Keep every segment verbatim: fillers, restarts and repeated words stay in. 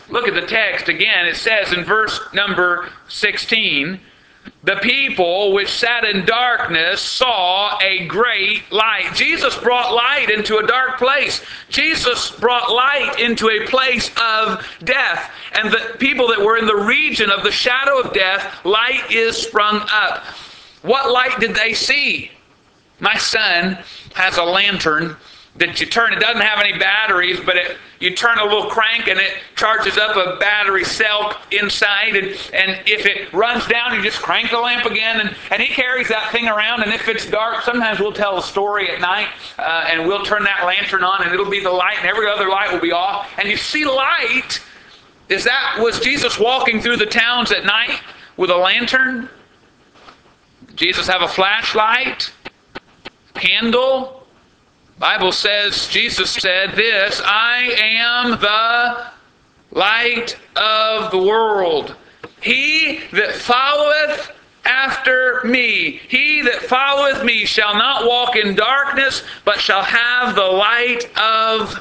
Look at the text again. It says in verse number sixteen, the people which sat in darkness saw a great light. Jesus brought light into a dark place. Jesus brought light into a place of death. And the people that were in the region of the shadow of death, light is sprung up. What light did they see? My son has a lantern that you turn. It doesn't have any batteries, but it, you turn a little crank and it charges up a battery cell inside. And, and if it runs down, you just crank the lamp again. And, and he carries that thing around. And if it's dark, sometimes we'll tell a story at night uh, and we'll turn that lantern on and it'll be the light and every other light will be off. And you see light. Is that, was Jesus walking through the towns at night with a lantern? Did Jesus have a flashlight? Candle? Bible says, Jesus said this, I am the light of the world. He that followeth after me, he that followeth me shall not walk in darkness, but shall have the light of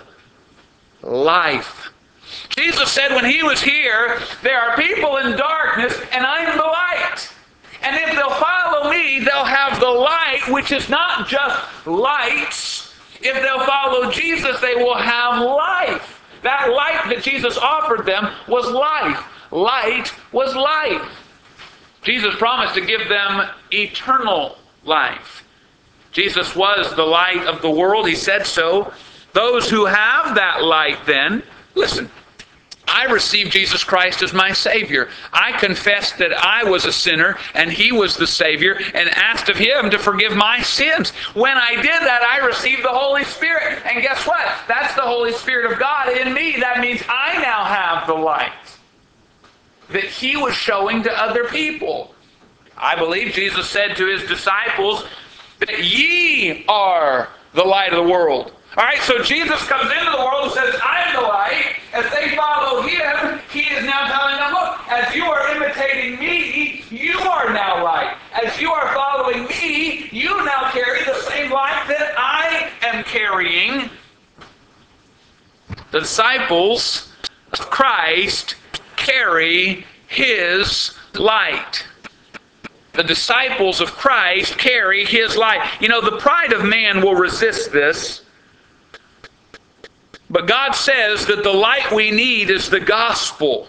life. Jesus said when he was here, there are people in darkness, and I'm the light. And if they'll follow me, they'll have the light, which is not just lights. If they'll follow Jesus, they will have life. That light that Jesus offered them was life. Light was life. Jesus promised to give them eternal life. Jesus was the light of the world. He said so. Those who have that light then, listen, I received Jesus Christ as my Savior. I confessed that I was a sinner and He was the Savior and asked of Him to forgive my sins. When I did that, I received the Holy Spirit. And guess what? That's the Holy Spirit of God in me. That means I now have the light that He was showing to other people. I believe Jesus said to His disciples that ye are the light of the world. All right, so Jesus comes into the world and says, I'm the light. As they follow Him, He is now telling them, look, as you are imitating me, you are now light. As you are following me, you now carry the same light that I am carrying. The disciples of Christ carry His light. The disciples of Christ carry His light. You know, the pride of man will resist this. But God says that the light we need is the gospel.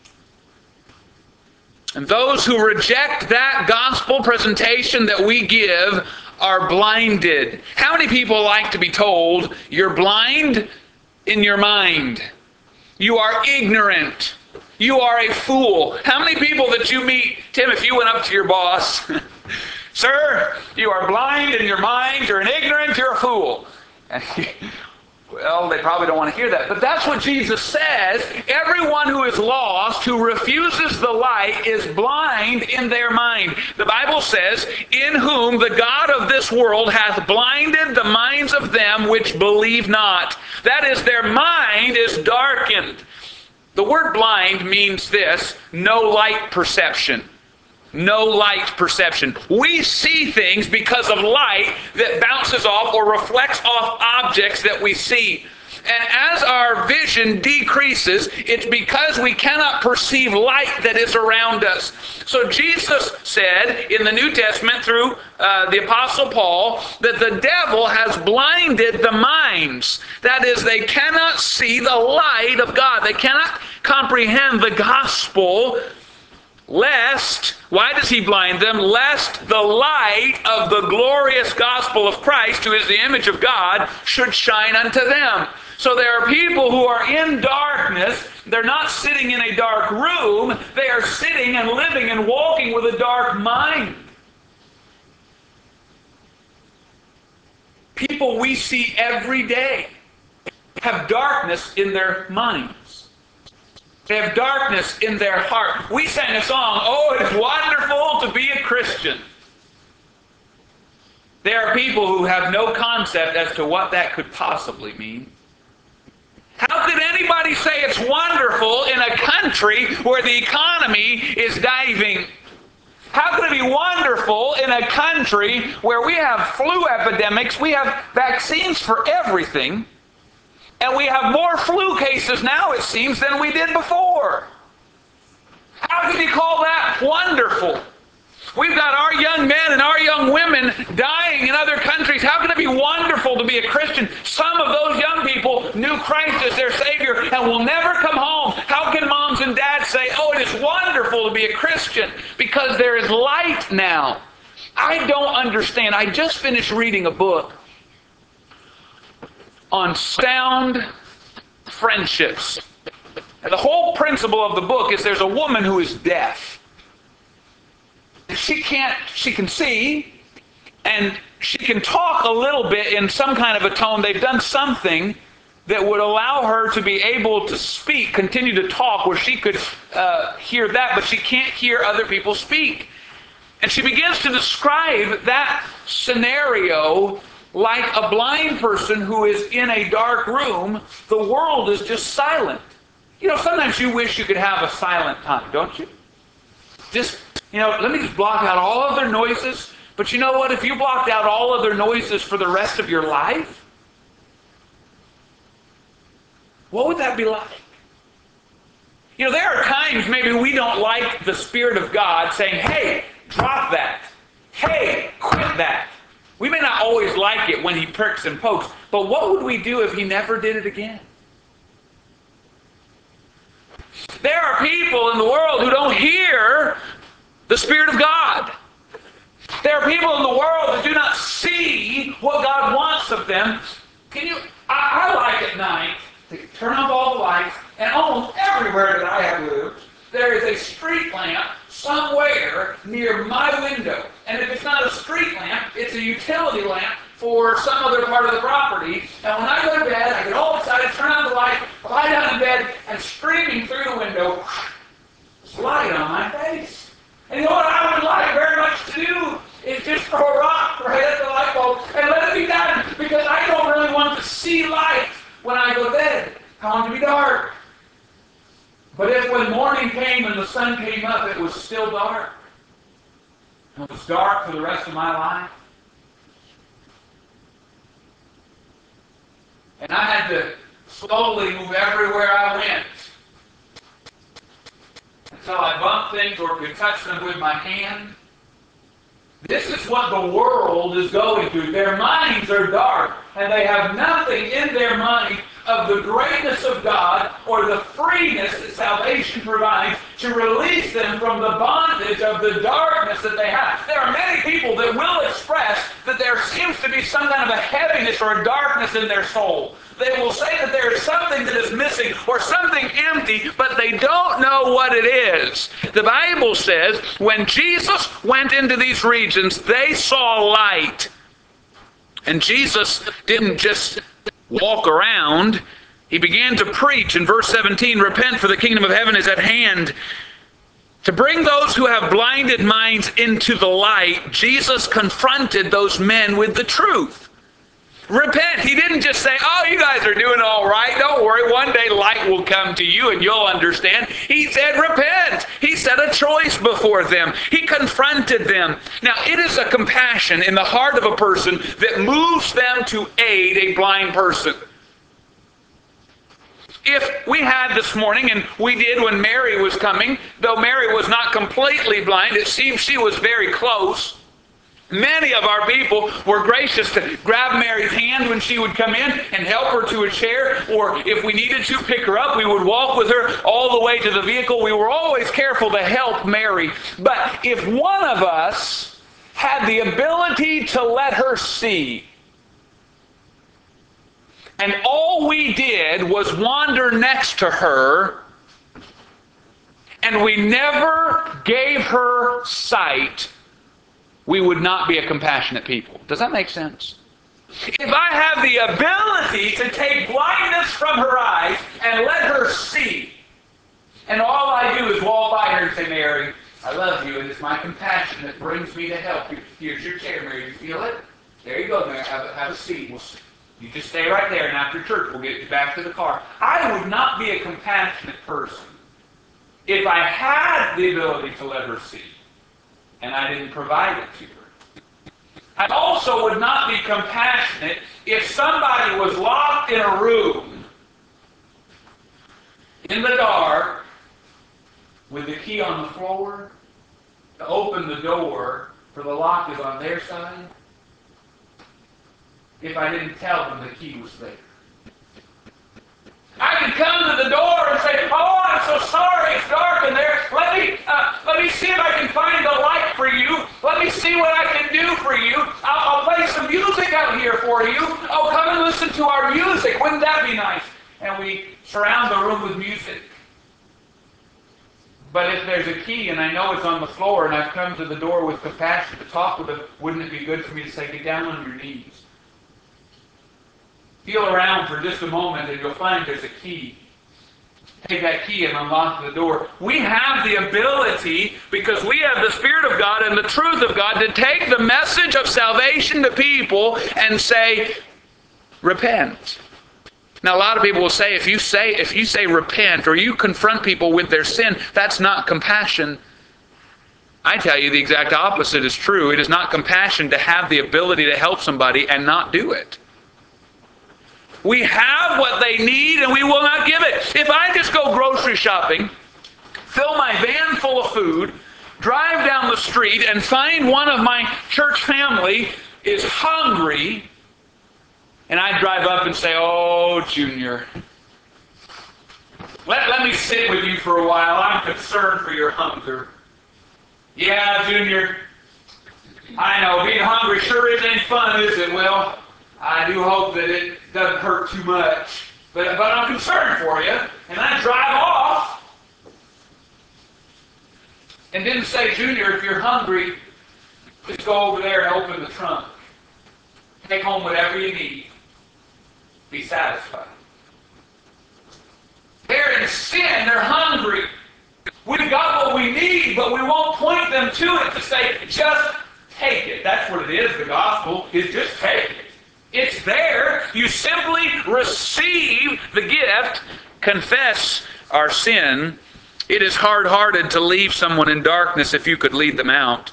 And those who reject that gospel presentation that we give are blinded. How many people like to be told, you're blind in your mind? You are ignorant. You are a fool. How many people that you meet, Tim, if you went up to your boss, sir, you are blind in your mind, you're an ignorant, you're a fool. And he, well, they probably don't want to hear that. But that's what Jesus says. Everyone who is lost, who refuses the light, is blind in their mind. The Bible says, in whom the God of this world hath blinded the minds of them which believe not. That is, their mind is darkened. The word blind means this, no light perception. No light perception. We see things because of light that bounces off or reflects off objects that we see. And as our vision decreases, it's because we cannot perceive light that is around us. So Jesus said in the New Testament through uh, the Apostle Paul that the devil has blinded the minds. That is, they cannot see the light of God. They cannot comprehend the gospel. Lest, why does he blind them? Lest the light of the glorious gospel of Christ, who is the image of God, should shine unto them. So there are people who are in darkness. They're not sitting in a dark room. They are sitting and living and walking with a dark mind. People we see every day have darkness in their minds. They have darkness in their heart. We sang a song, oh, it is wonderful to be a Christian. There are people who have no concept as to what that could possibly mean. How could anybody say it's wonderful in a country where the economy is diving? How could it be wonderful in a country where we have flu epidemics, we have vaccines for everything, And we have more flu cases now, it seems, than we did before. How can you call that wonderful? We've got our young men and our young women dying in other countries. How can it be wonderful to be a Christian? Some of those young people knew Christ as their Savior and will never come home. How can moms and dads say, oh, it is wonderful to be a Christian? Because there is light now. I don't understand. I just finished reading a book on sound friendships. And the whole principle of the book is there's a woman who is deaf. She can't, she can see, and she can talk a little bit in some kind of a tone. They've done something that would allow her to be able to speak, continue to talk, where she could uh, hear that, but she can't hear other people speak. And she begins to describe that scenario like a blind person who is in a dark room. The world is just silent. You know, sometimes you wish you could have a silent time, don't you? Just, you know, let me just block out all other noises. But you know what? If you blocked out all other noises for the rest of your life, what would that be like? You know, there are times maybe we don't like the Spirit of God saying, hey, drop that. Hey, quit that. We may not always like it when He pricks and pokes, but what would we do if He never did it again? There are people in the world who don't hear the Spirit of God. There are people in the world that do not see what God wants of them. Can you? I, I like at night to turn off all the lights, and almost everywhere that I have lived, there is a street lamp somewhere near my window. And if it's not a street lamp, it's a utility lamp for some other part of the property. And when I go to bed, I get all excited, turn on the light, lie down in bed, and streaming through the window, it's light on my face. And you know what I would like very much to do is just throw a rock right at the light bulb and let it be done, because I don't really want to see light when I go to bed. I want it to be dark. But if when morning came and the sun came up, it was still dark, it was dark for the rest of my life, and I had to slowly move everywhere I went until I bumped things or could touch them with my hand. This is what the world is going through. Their minds are dark, and they have nothing in their mind of the greatness of God or the freeness that salvation provides to release them from the bondage of the darkness that they have. There are many people that will express that there seems to be some kind of a heaviness or a darkness in their soul. They will say that there is something that is missing or something empty, but they don't know what it is. The Bible says when Jesus went into these regions, they saw light. And Jesus didn't just walk around. He began to preach in verse seventeen, repent, for the kingdom of heaven is at hand. To bring those who have blinded minds into the light, Jesus confronted those men with the truth. Repent. He didn't just say, oh, you guys are doing all right. Don't worry. One day light will come to you and you'll understand. He said, repent. He set a choice before them. He confronted them. Now, it is a compassion in the heart of a person that moves them to aid a blind person. If we had this morning, and we did when Mary was coming, though Mary was not completely blind, it seems she was very close. Many of our people were gracious to grab Mary's hand when she would come in and help her to a chair, or if we needed to pick her up, we would walk with her all the way to the vehicle. We were always careful to help Mary. But if one of us had the ability to let her see, and all we did was wander next to her, and we never gave her sight, we would not be a compassionate people. Does that make sense? If I have the ability to take blindness from her eyes and let her see, and all I do is walk by her and say, Mary, I love you, and it's my compassion that brings me to help you. Here's your chair, Mary. You feel it? There you go, Mary. Have a, have a seat. We'll, you just stay right there, and after church, we'll get you back to the car. I would not be a compassionate person if I had the ability to let her see, and I didn't provide it to her. I also would not be compassionate if somebody was locked in a room in the dark with the key on the floor to open the door for the lock is on their side if I didn't tell them the key was there? I can come to the door and say, "Oh, I'm so sorry, it's dark in there. Let me, uh, let me see if I can find the light for you. Let me see what I can do for you. I'll, I'll play some music out here for you. Oh, come and listen to our music. Wouldn't that be nice?" And we surround the room with music. But if there's a key and I know it's on the floor and I've come to the door with compassion to talk with them, wouldn't it be good for me to say, "Get down on your knees. Feel around for just a moment and you'll find there's a key. Take that key and unlock the door." We have the ability, because we have the Spirit of God and the truth of God, to take the message of salvation to people and say, "Repent." Now, a lot of people will say, if you say, if you say repent, or you confront people with their sin, that's not compassion. I tell you, the exact opposite is true. It is not compassion to have the ability to help somebody and not do it. We have what they need and we will not give it. If I just go grocery shopping, fill my van full of food, drive down the street and find one of my church family is hungry, and I drive up and say, "Oh, Junior, let, let me sit with you for a while. I'm concerned for your hunger." "Yeah, Junior, I know, being hungry sure isn't fun, is it? Well, I do hope that it doesn't hurt too much. But, but I'm concerned for you." And I drive off. And didn't say, "Junior, if you're hungry, just go over there and open the trunk. Take home whatever you need. Be satisfied." They're in sin. They're hungry. We've got what we need, but we won't point them to it to say, "Just take it." That's what it is. The gospel is just take it. It's there. You simply receive the gift, confess our sin. It is hard-hearted to leave someone in darkness if you could lead them out.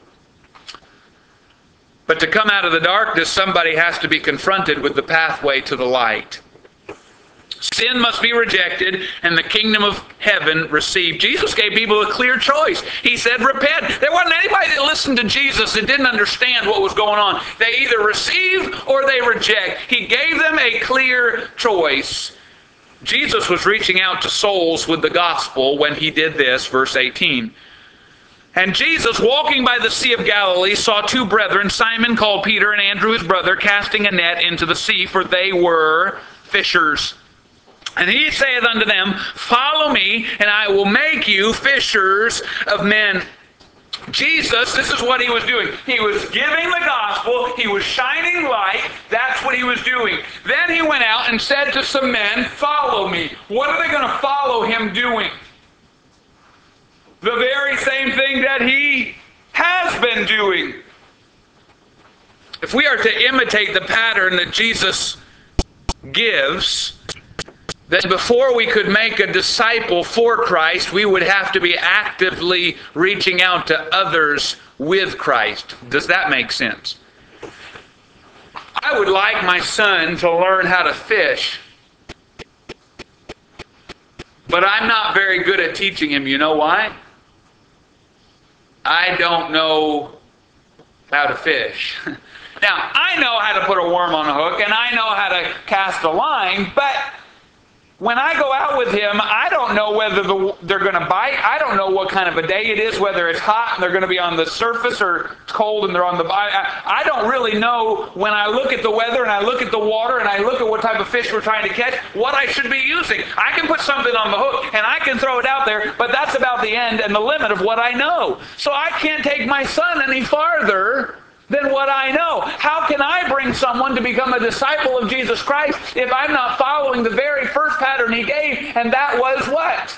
But to come out of the darkness, somebody has to be confronted with the pathway to the light. Sin must be rejected and the kingdom of heaven received. Jesus gave people a clear choice. He said, "Repent." There wasn't anybody that listened to Jesus that didn't understand what was going on. They either receive or they reject. He gave them a clear choice. Jesus was reaching out to souls with the gospel when he did this, verse eighteen. "And Jesus, walking by the Sea of Galilee, saw two brethren, Simon called Peter and Andrew his brother, casting a net into the sea, for they were fishers. And he saith unto them, Follow me, and I will make you fishers of men." Jesus, this is what he was doing. He was giving the gospel. He was shining light. That's what he was doing. Then he went out and said to some men, "Follow me." What are they going to follow him doing? The very same thing that he has been doing. If we are to imitate the pattern that Jesus gives, then before we could make a disciple for Christ, we would have to be actively reaching out to others with Christ. Does that make sense? I would like my son to learn how to fish, but I'm not very good at teaching him. You know why? I don't know how to fish. Now, I know how to put a worm on a hook, and I know how to cast a line, but when I go out with him, I don't know whether the, they're going to bite. I don't know what kind of a day it is, whether it's hot and they're going to be on the surface or it's cold and they're on the bite. I, I don't really know when I look at the weather and I look at the water and I look at what type of fish we're trying to catch, what I should be using. I can put something on the hook and I can throw it out there, but that's about the end and the limit of what I know. So I can't take my son any farther than what I know. How can I bring someone to become a disciple of Jesus Christ if I'm not following the very first pattern he gave, and that was what?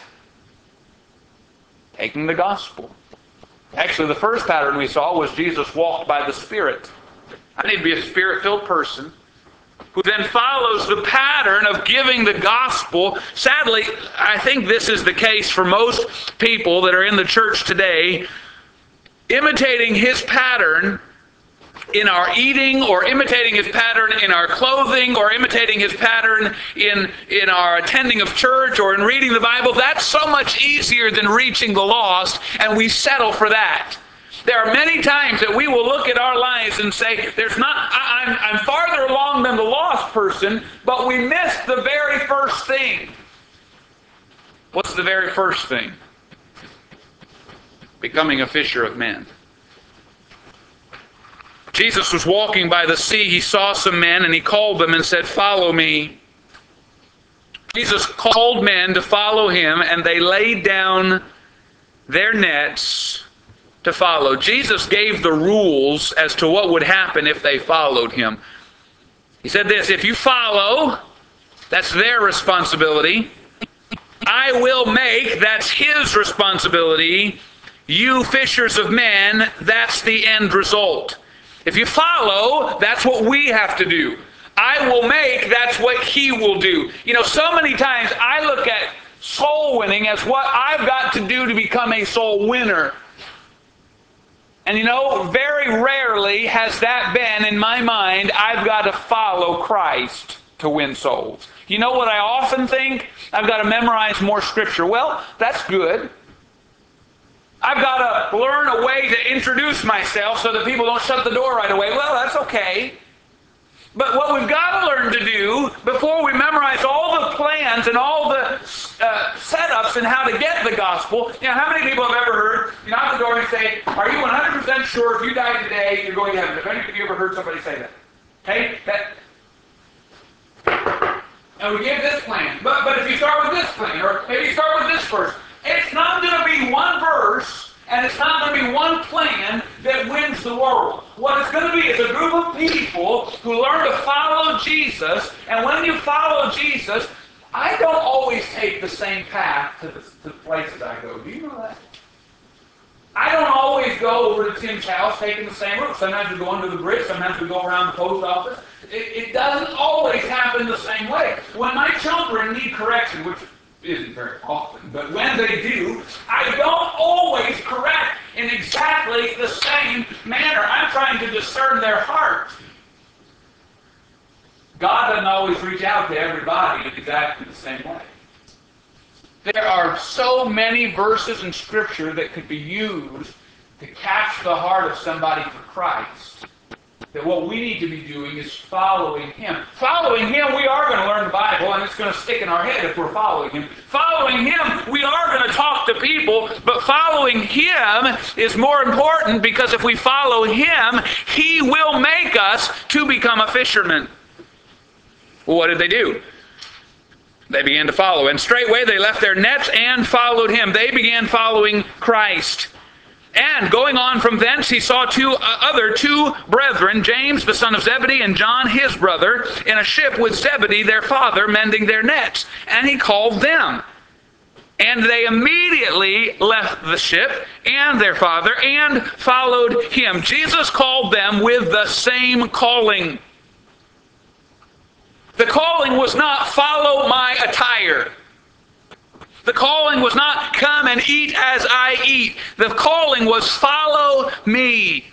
Taking the gospel. Actually, the first pattern we saw was Jesus walked by the Spirit. I need to be a Spirit-filled person who then follows the pattern of giving the gospel. Sadly, I think this is the case for most people that are in the church today. Imitating his pattern in our eating, or imitating his pattern in our clothing, or imitating his pattern in, in our attending of church or in reading the Bible, that's so much easier than reaching the lost, and we settle for that. There are many times that we will look at our lives and say, "There's not. I, I'm, I'm farther along than the lost person," but we miss the very first thing. What's the very first thing? Becoming a fisher of men. Jesus was walking by the sea. He saw some men, and he called them and said, "Follow me." Jesus called men to follow him, and they laid down their nets to follow. Jesus gave the rules as to what would happen if they followed him. He said this: if you follow, that's their responsibility. I will make, that's his responsibility. You fishers of men, that's the end result. If you follow, that's what we have to do. I will make, that's what he will do. You know, so many times I look at soul winning as what I've got to do to become a soul winner. And you know, very rarely has that been in my mind, I've got to follow Christ to win souls. You know what I often think? I've got to memorize more scripture. Well, that's good. I've got to learn a way to introduce myself so that people don't shut the door right away. Well, that's okay. But what we've got to learn to do before we memorize all the plans and all the uh, setups and how to get the gospel, you know, how many people have ever heard, you knock the door and say, "Are you one hundred percent sure if you die today, you're going to heaven?" Have any of you ever heard somebody say that? Okay? That, and we give this plan. But, but if you start with this plan, or maybe you start with this verse, it's not going to be one verse, and it's not going to be one plan that wins the world. What it's going to be is a group of people who learn to follow Jesus. And when you follow Jesus, I don't always take the same path to the, to the places I go. Do you know that? I don't always go over to Tim's house taking the same route. Sometimes we go under the bridge. Sometimes we go around the post office. It, it doesn't always happen the same way. When my children need correction, which isn't very often, but when they do, I don't always correct in exactly the same manner. I'm trying to discern their heart. God doesn't always reach out to everybody in exactly the same way. There are so many verses in Scripture that could be used to catch the heart of somebody for Christ, that what we need to be doing is following him. Following him, we are going to learn the Bible, and it's going to stick in our head if we're following him. Following him, we are going to talk to people, but following him is more important, because if we follow him, he will make us to become a fisherman. Well, what did they do? They began to follow, and straightway they left their nets and followed him. They began following Christ. And going on from thence, he saw two uh, other two brethren, James the son of Zebedee and John his brother, in a ship with Zebedee their father, mending their nets. And he called them. And they immediately left the ship and their father and followed him. Jesus called them with the same calling. The calling was not follow my attire. The calling was not come and eat as I eat. The calling was follow me.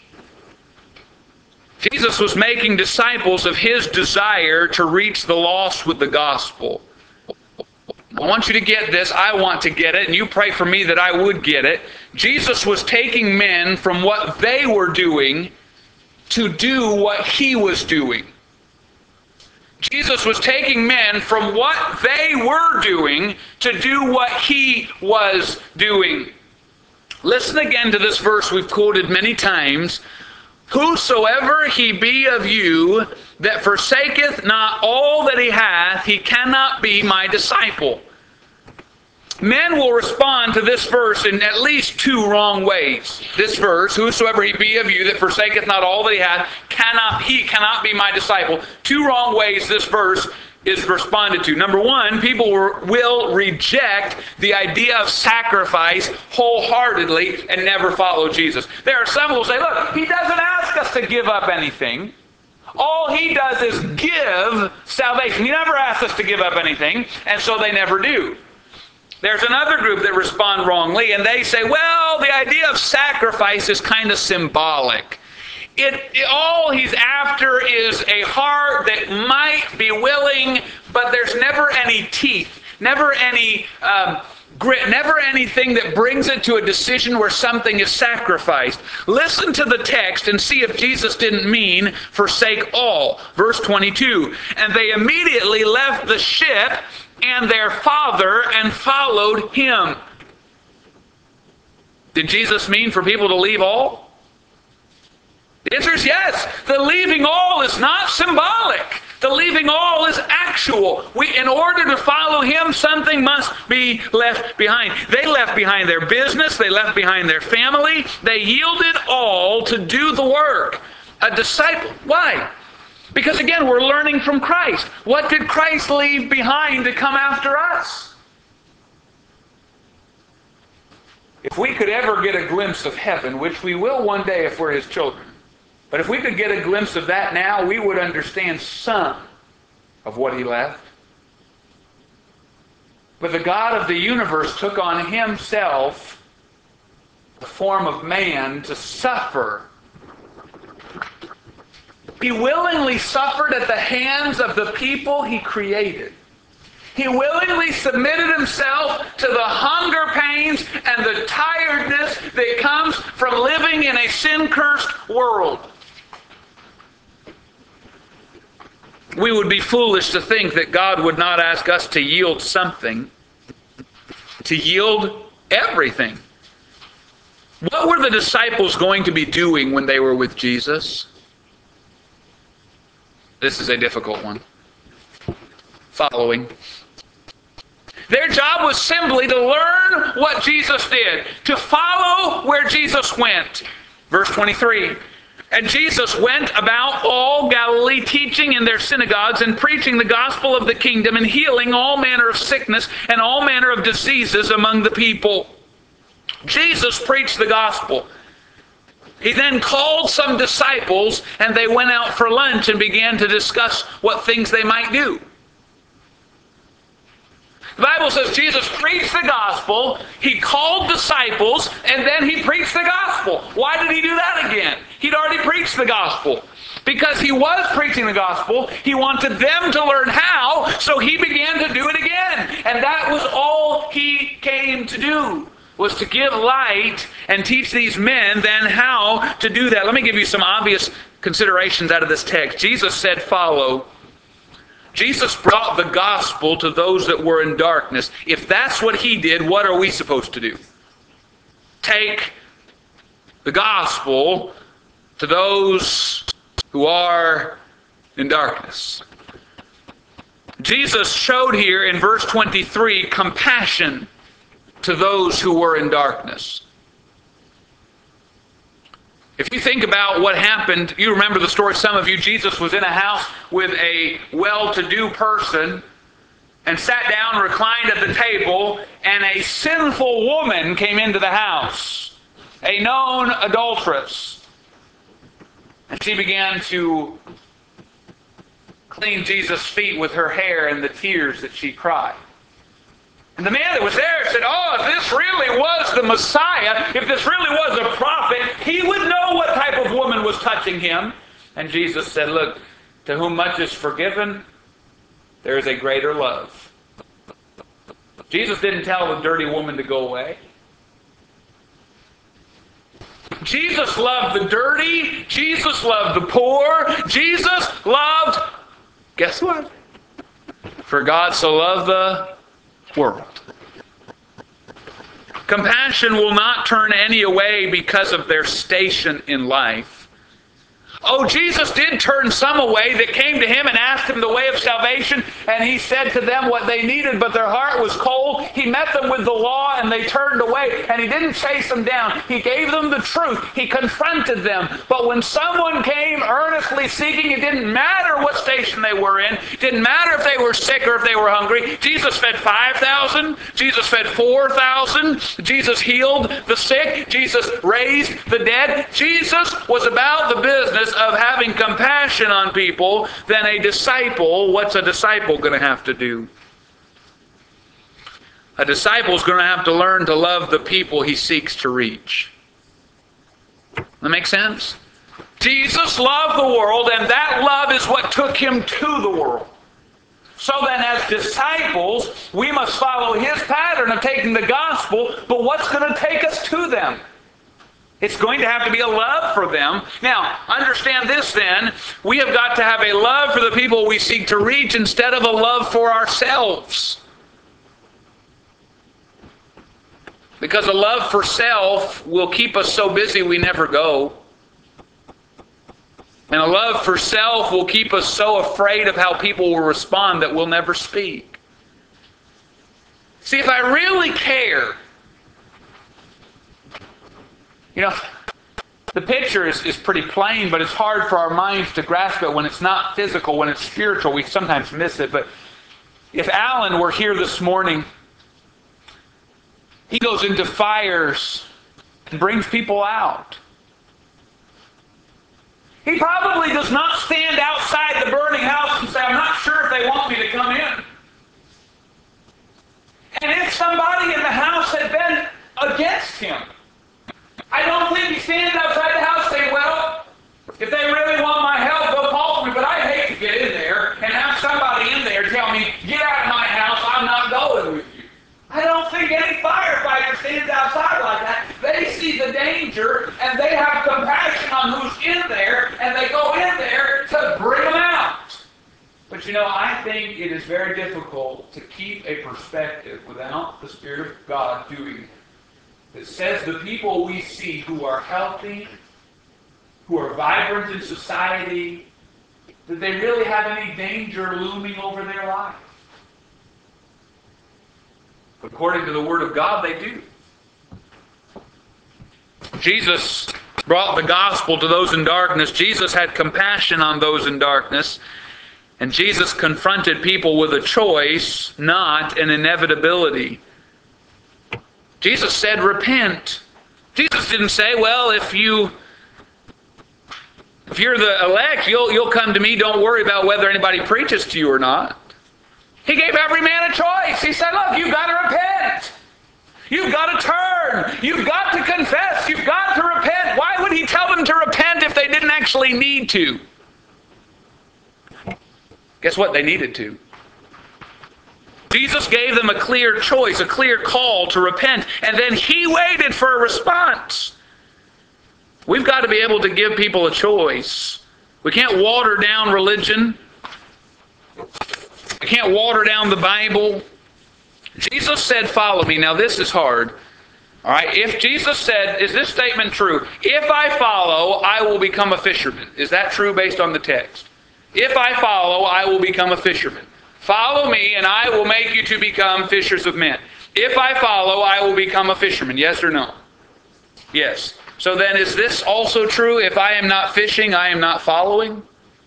Jesus was making disciples of his desire to reach the lost with the gospel. I want you to get this. I want to get it. And you pray for me that I would get it. Jesus was taking men from what they were doing to do what he was doing. Jesus was taking men from what they were doing to do what he was doing. Listen again to this verse we've quoted many times. Whosoever he be of you that forsaketh not all that he hath, he cannot be my disciple. Men will respond to this verse in at least two wrong ways. This verse, whosoever he be of you that forsaketh not all that he hath, cannot, he cannot be my disciple. Two wrong ways this verse is responded to. Number one, people will reject the idea of sacrifice wholeheartedly and never follow Jesus. There are some who will say, look, he doesn't ask us to give up anything. All he does is give salvation. He never asks us to give up anything, and so they never do. There's another group that respond wrongly, and they say, well, the idea of sacrifice is kind of symbolic. It, it, all he's after is a heart that might be willing, but there's never any teeth, never any um, grit, never anything that brings it to a decision where something is sacrificed. Listen to the text and see if Jesus didn't mean forsake all. Verse twenty-two, and they immediately left the ship and their father and followed him. Did Jesus mean for people to leave all? The answer is yes. The leaving all is not symbolic. The leaving all is actual. We, in order to follow him, something must be left behind. They left behind their business. They left behind their family. They yielded all to do the work. A disciple. Why? Because again, we're learning from Christ. What did Christ leave behind to come after us? If we could ever get a glimpse of heaven, which we will one day if we're his children, but if we could get a glimpse of that now, we would understand some of what he left. But the God of the universe took on himself the form of man to suffer. He willingly suffered at the hands of the people he created. He willingly submitted himself to the hunger pains and the tiredness that comes from living in a sin-cursed world. We would be foolish to think that God would not ask us to yield something, to yield everything. What were the disciples going to be doing when they were with Jesus? This is a difficult one. Following. Their job was simply to learn what Jesus did, to follow where Jesus went. Verse twenty-three. And Jesus went about all Galilee, teaching in their synagogues and preaching the gospel of the kingdom and healing all manner of sickness and all manner of diseases among the people. Jesus preached the gospel. He then called some disciples and they went out for lunch and began to discuss what things they might do. The Bible says Jesus preached the gospel, he called disciples, and then he preached the gospel. Why did he do that again? He'd already preached the gospel. Because he was preaching the gospel, he wanted them to learn how, so he began to do it again. And that was all he came to do, was to give light and teach these men then how to do that. Let me give you some obvious considerations out of this text. Jesus said, follow. Jesus brought the gospel to those that were in darkness. If that's what he did, what are we supposed to do? Take the gospel to those who are in darkness. Jesus showed here in verse twenty-three compassion to those who were in darkness. If you think about what happened, you remember the story, some of you, Jesus was in a house with a well-to-do person and sat down, reclined at the table, and a sinful woman came into the house, a known adulteress. And she began to clean Jesus' feet with her hair and the tears that she cried. And the man that was there said, oh, if this really was the Messiah, if this really was a prophet, he would know what type of woman was touching him. And Jesus said, look, to whom much is forgiven, there is a greater love. Jesus didn't tell the dirty woman to go away. Jesus loved the dirty. Jesus loved the poor. Jesus loved, guess what? For God so loved the world. Compassion will not turn any away because of their station in life. Oh, Jesus did turn some away that came to him and asked him the way of salvation, and he said to them what they needed, but their heart was cold. He met them with the law, and they turned away, and he didn't chase them down. He gave them the truth. He confronted them. But when someone came earnestly seeking, it didn't matter what station they were in. It didn't matter if they were sick or if they were hungry. Jesus fed five thousand. Jesus fed four thousand. Jesus healed the sick. Jesus raised the dead. Jesus was about the business of having compassion on people. Than a disciple, what's a disciple going to have to do? A disciple is going to have to learn to love the people he seeks to reach. That make sense? Jesus loved the world, and that love is what took him to the world. So then, as disciples, we must follow his pattern of taking the gospel, but what's going to take us to them? It's going to have to be a love for them. Now, understand this then. We have got to have a love for the people we seek to reach instead of a love for ourselves. Because a love for self will keep us so busy we never go. And a love for self will keep us so afraid of how people will respond that we'll never speak. See, if I really care, you know, the picture is, is pretty plain, but it's hard for our minds to grasp it when it's not physical, when it's spiritual. We sometimes miss it. But if Alan were here this morning, he goes into fires and brings people out. He probably does not stand outside the burning house and say, I'm not sure if they want me to come in. And if somebody in the house had been against him, I don't think he stands outside the house saying, well, if they really want my help, they'll call for me, but I hate to get in there and have somebody in there tell me, get out of my house, I'm not going with you. I don't think any firefighter stands outside like that. They see the danger, and they have compassion on who's in there, and they go in there to bring them out. But you know, I think it is very difficult to keep a perspective without the Spirit of God doing it. That says the people we see who are healthy, who are vibrant in society, that they really have any danger looming over their life. According to the Word of God, they do. Jesus brought the gospel to those in darkness. Jesus had compassion on those in darkness. And Jesus confronted people with a choice, not an inevitability. Jesus said, repent. Jesus didn't say, well, if you if you're the elect, you'll you'll come to me. Don't worry about whether anybody preaches to you or not. He gave every man a choice. He said, look, you've got to repent. You've got to turn. You've got to confess. You've got to repent. Why would he tell them to repent if they didn't actually need to? Guess what? They needed to. Jesus gave them a clear choice, a clear call to repent, and then he waited for a response. We've got to be able to give people a choice. We can't water down religion. We can't water down the Bible. Jesus said, follow me. Now this is hard. All right, if Jesus said, is this statement true? If I follow, I will become a fisherman. Is that true based on the text? If I follow, I will become a fisherman. Follow me, and I will make you to become fishers of men. If I follow, I will become a fisherman. Yes or no? Yes. So then is this also true? If I am not fishing, I am not following?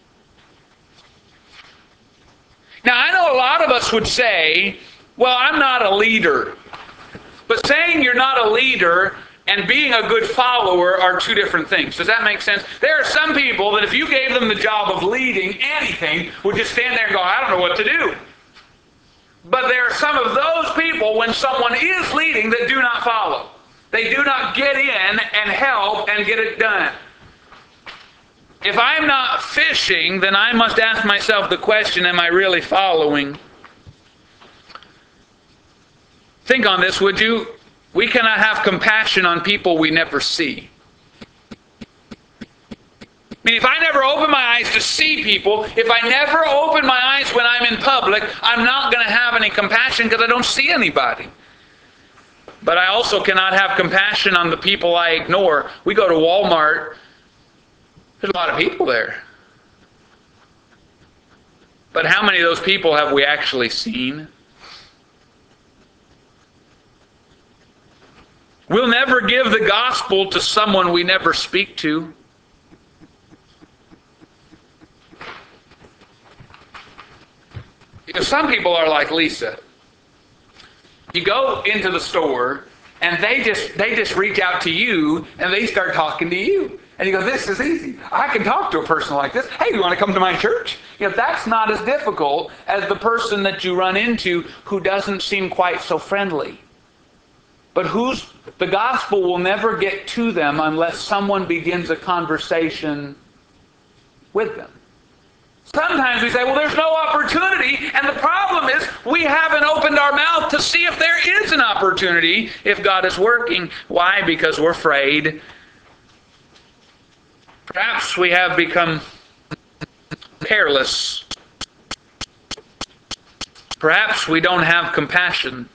Now, I know a lot of us would say, well, I'm not a leader. But saying you're not a leader and being a good follower are two different things. Does that make sense? There are some people that if you gave them the job of leading anything, would just stand there and go, I don't know what to do. But there are some of those people, when someone is leading, that do not follow. They do not get in and help and get it done. If I'm not fishing, then I must ask myself the question, am I really following? Think on this, would you? We cannot have compassion on people we never see. I mean, if I never open my eyes to see people, if I never open my eyes when I'm in public, I'm not going to have any compassion because I don't see anybody. But I also cannot have compassion on the people I ignore. We go to Walmart, there's a lot of people there. But how many of those people have we actually seen? We'll never give the gospel to someone we never speak to. You know, some people are like Lisa. You go into the store and they just they just reach out to you and they start talking to you. And you go, this is easy. I can talk to a person like this. Hey, you want to come to my church? You know, that's not as difficult as the person that you run into who doesn't seem quite so friendly. But who's the gospel will never get to them unless someone begins a conversation with them. Sometimes we say, well, there's no opportunity, and the problem is we haven't opened our mouth to see if there is an opportunity if God is working. Why? Because we're afraid. Perhaps we have become careless. Perhaps we don't have compassion.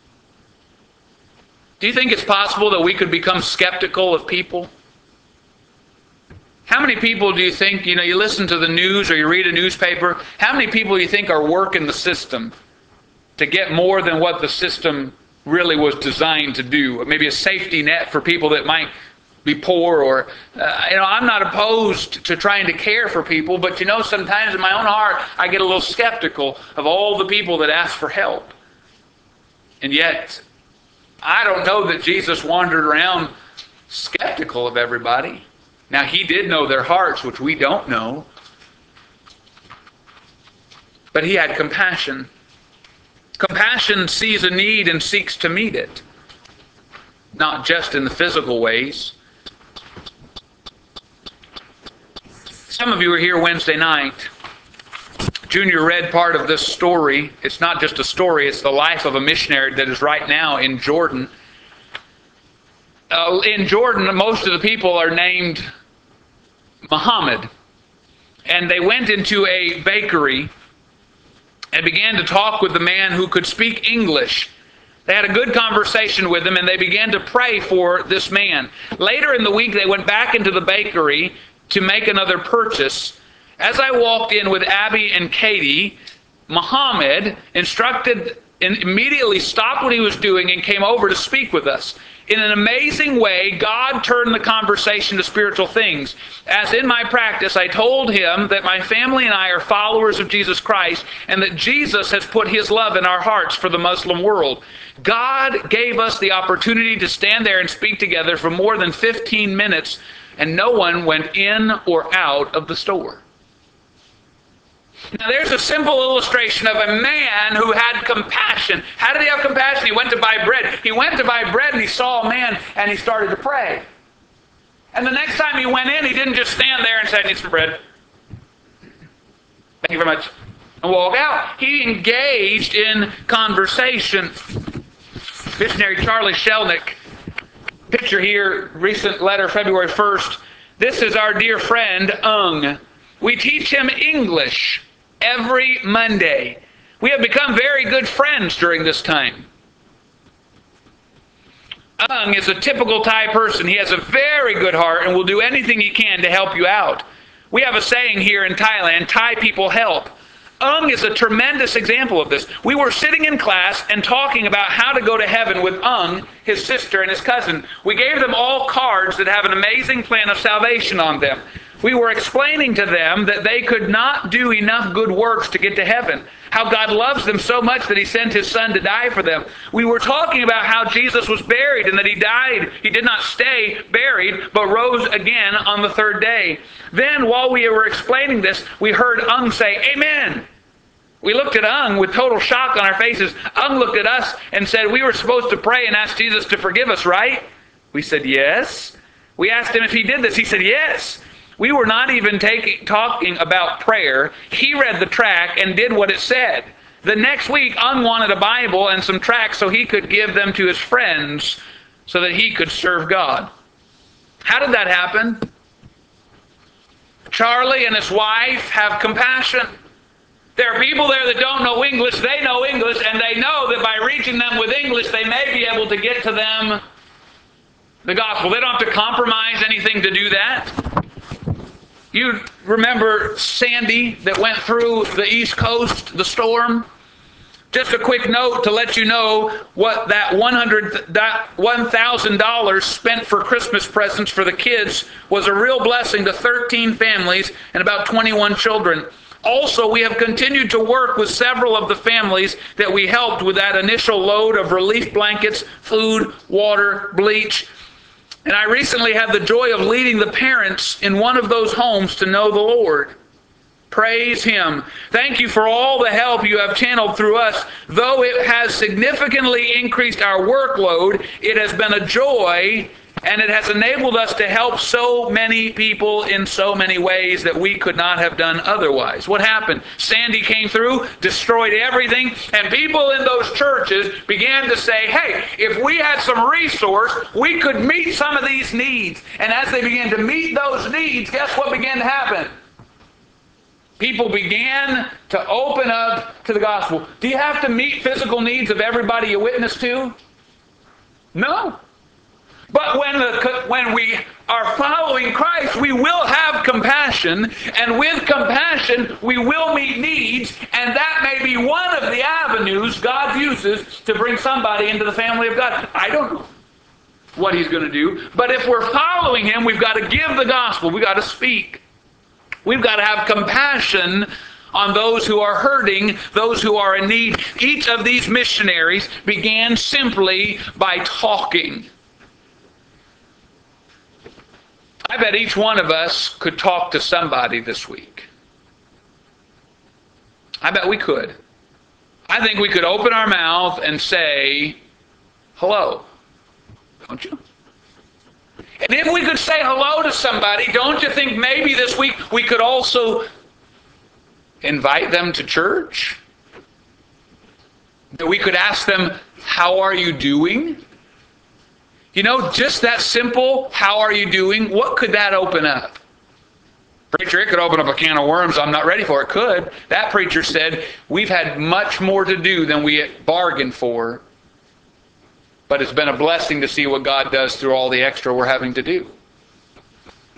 Do you think it's possible that we could become skeptical of people? How many people do you think, you know, you listen to the news or you read a newspaper, how many people do you think are working the system to get more than what the system really was designed to do? Maybe a safety net for people that might be poor, or, uh, you know, I'm not opposed to trying to care for people, but, you know, sometimes in my own heart, I get a little skeptical of all the people that ask for help. And yet, I don't know that Jesus wandered around skeptical of everybody. Now, he did know their hearts, which we don't know. But he had compassion. Compassion sees a need and seeks to meet it. Not just in the physical ways. Some of you were here Wednesday night. Junior read part of this story. It's not just a story, it's the life of a missionary that is right now in Jordan. Uh, in Jordan, most of the people are named Muhammad. And they went into a bakery and began to talk with the man who could speak English. They had a good conversation with him, and they began to pray for this man. Later in the week, they went back into the bakery to make another purchase. As I walked in with Abby and Katie, Muhammad instructed and immediately stopped what he was doing and came over to speak with us. In an amazing way, God turned the conversation to spiritual things. As in my practice, I told him that my family and I are followers of Jesus Christ, and that Jesus has put his love in our hearts for the Muslim world. God gave us the opportunity to stand there and speak together for more than fifteen minutes, and no one went in or out of the store. Now there's a simple illustration of a man who had compassion. How did he have compassion? He went to buy bread. He went to buy bread and he saw a man and he started to pray. And the next time he went in, he didn't just stand there and say, I need some bread. Thank you very much. And walk out. He engaged in conversation. Missionary Charlie Shelnick, picture here, recent letter, February first. This is our dear friend, Ung. We teach him English every Monday. We have become very good friends during this time. Ung is a typical Thai person. He has a very good heart and will do anything he can to help you out. We have a saying here in Thailand, Thai people help. Ung is a tremendous example of this. We were sitting in class and talking about how to go to heaven with Ung, his sister, and his cousin. We gave them all cards that have an amazing plan of salvation on them. We were explaining to them that they could not do enough good works to get to heaven. How God loves them so much that he sent his son to die for them. We were talking about how Jesus was buried and that he died. He did not stay buried, but rose again on the third day. Then while we were explaining this, we heard Ung say, Amen. We looked at Ung with total shock on our faces. Ung looked at us and said, we were supposed to pray and ask Jesus to forgive us, right? We said, yes. We asked him if he did this. He said, yes. We were not even taking, talking about prayer. He read the tract and did what it said. The next week, Ung wanted a Bible and some tracts so he could give them to his friends so that he could serve God. How did that happen? Charlie and his wife have compassion. There are people there that don't know English. They know English, and they know that by reaching them with English, they may be able to get to them the gospel. They don't have to compromise anything to do that. You remember Sandy that went through the East Coast, the storm? Just a quick note to let you know what that one thousand dollars spent for Christmas presents for the kids was a real blessing to thirteen families and about twenty-one children. Also, we have continued to work with several of the families that we helped with that initial load of relief blankets, food, water, bleach. And I recently had the joy of leading the parents in one of those homes to know the Lord. Praise him. Thank you for all the help you have channeled through us. Though it has significantly increased our workload, it has been a joy And it has enabled us to help so many people in so many ways that we could not have done otherwise. What happened? Sandy came through, destroyed everything, and people in those churches began to say, hey, if we had some resource, we could meet some of these needs. And as they began to meet those needs, guess what began to happen? People began to open up to the gospel. Do you have to meet physical needs of everybody you witness to? No. But when, the, when we are following Christ, we will have compassion, and with compassion, we will meet needs, and that may be one of the avenues God uses to bring somebody into the family of God. I don't know what He's going to do, but if we're following Him, we've got to give the gospel. We've got to speak. We've got to have compassion on those who are hurting, those who are in need. Each of these missionaries began simply by talking. I bet each one of us could talk to somebody this week. I bet we could. I think we could open our mouth and say, hello. Don't you? And if we could say hello to somebody, don't you think maybe this week we could also invite them to church? That we could ask them, how are you doing? You know, just that simple, how are you doing? What could that open up? Preacher, it could open up a can of worms I'm not ready for. It could. That preacher said, we've had much more to do than we bargained for, but it's been a blessing to see what God does through all the extra we're having to do.